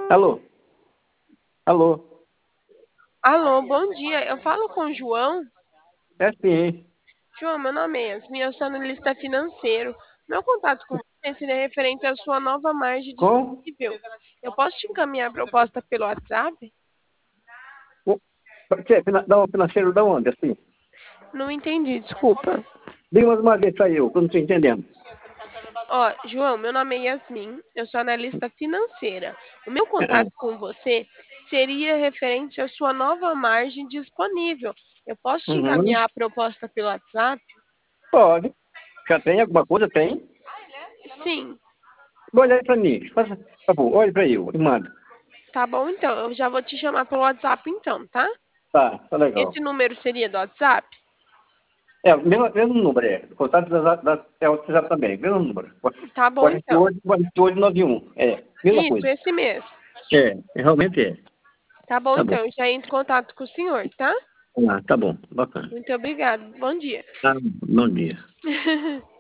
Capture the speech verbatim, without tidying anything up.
Alô? Alô? Alô, bom dia. Eu falo com o João. É sim. João, meu nome é Yasmin, eu sou analista financeiro. Meu contato com você seria referente à sua nova margem Com? disponível. Eu posso te encaminhar a proposta pelo WhatsApp? o- Você, fina- da, o financeiro da onde, assim? Não entendi, desculpa. Diga mais uma vez pra eu, que eu não estou entendendo. Ó, João, meu nome é Yasmin, eu sou analista financeira. O meu Ah, contato com você seria referente à sua nova margem disponível. Eu posso te uhum. encaminhar a proposta pelo WhatsApp? Pode. Já tem alguma coisa? Tem. Sim, Olha aí pra mim. Faça, por favor, olhe pra eu e manda. tá bom então. Eu já vou te chamar pelo WhatsApp então, tá? Tá, tá legal. Esse número seria do WhatsApp? É, o mesmo, mesmo número, é. O contato da, da, é o WhatsApp também, mesmo número. Tá bom quarenta e então. oito, quarenta e oito, noventa e um. É, mesma Isso, coisa. esse mesmo. É, realmente é. Tá bom Tá bom. então, eu já entro em contato com o senhor, tá? Ah, tá bom, bacana. Muito obrigada. Bom dia. Ah, bom dia.